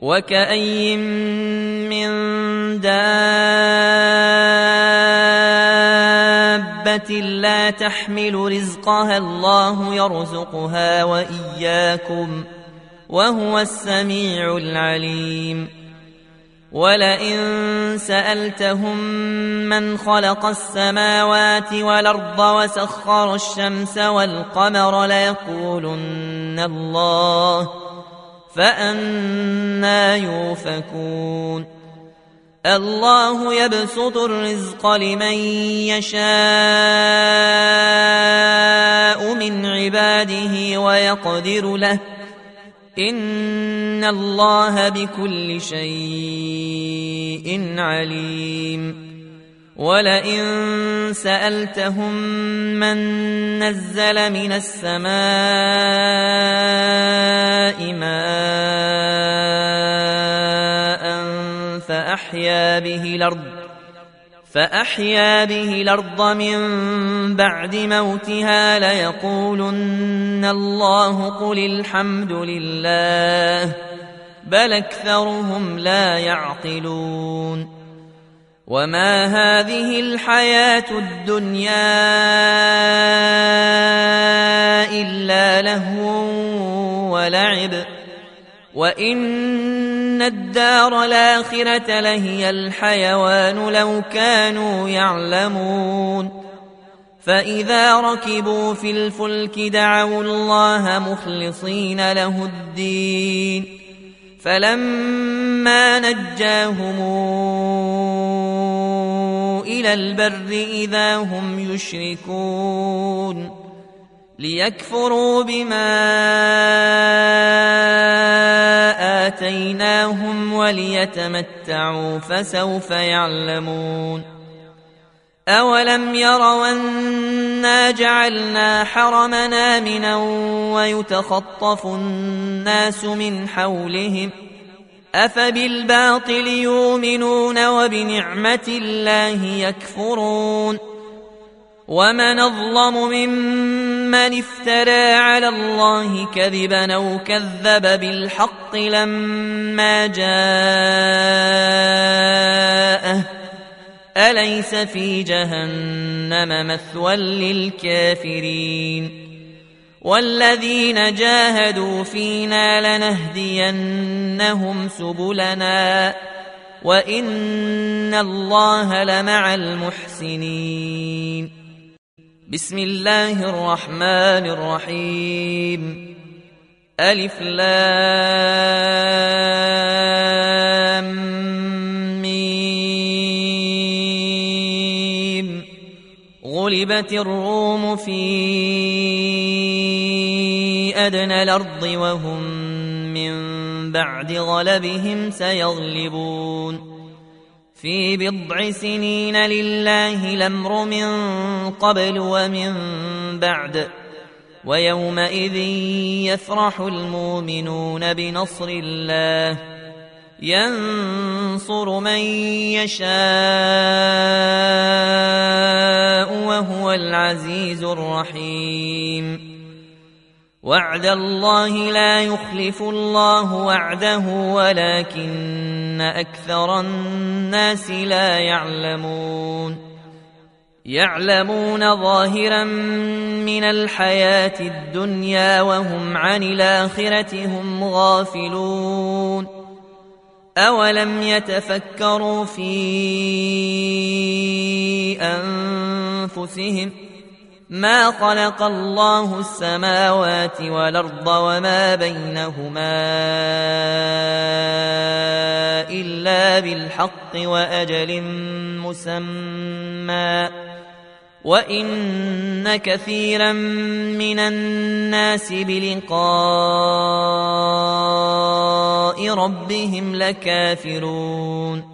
وكأي من دابة لا تحمل رزقها الله يرزقها وإياكم وهو السميع العليم. ولئن سألتهم من خلق السماوات والأرض وسخر الشمس والقمر ليقولن الله فأنى يؤفكون. الله يبسط الرزق لمن يشاء من عباده ويقدر له إن الله بكل شيء عليم. ولئن سألتهم من نزل من السماء ماء فأحيا به الأرض من بعد موتها ليقولن الله قل الحمد لله بل أكثرهم لا يعقلون. وما هذه الحياة الدنيا إلا لهو ولعب وإن الدار الآخرة لهي الحيوان لو كانوا يعلمون. فإذا ركبوا في الفلك دعوا الله مخلصين له الدين فلما نجاهم إلى البر إذا هم يشركون ليكفروا بما آتيناهم وليتمتعوا فسوف يعلمون. أولم يروا أنا جعلنا حرمنا آمنا ويتخطف الناس من حولهم أفبالباطل يؤمنون وبنعمة الله يكفرون. ومن أظلم ممن افترى على الله كذبا أو كذب بالحق لما جاءه أليس في جهنم مثوى للكافرين. والذين جاهدوا فينا لنهدينهم سبلنا وإن الله لمع المحسنين. بسم الله الرحمن الرحيم. ألف لام ميم. غلبت الروم في أدنى الأرض وهم من بعد غلبهم سيغلبون في بضع سنين لله الأمر من قبل ومن بعد ويومئذ يفرح المؤمنون بنصر الله ينصر من يشاء وهو العزيز الرحيم. وعد الله لا يخلف الله وعده ولكن أكثر الناس لا يعلمون ظاهرا من الحياة الدنيا وهم عن الآخرة هم غافلون. أولم يتفكروا في أنفسهم ما خلق الله السماوات والأرض وما بينهما إلا بالحق وأجل مسمى وإن كثيرا من الناس بلقاء ربهم لكافرون.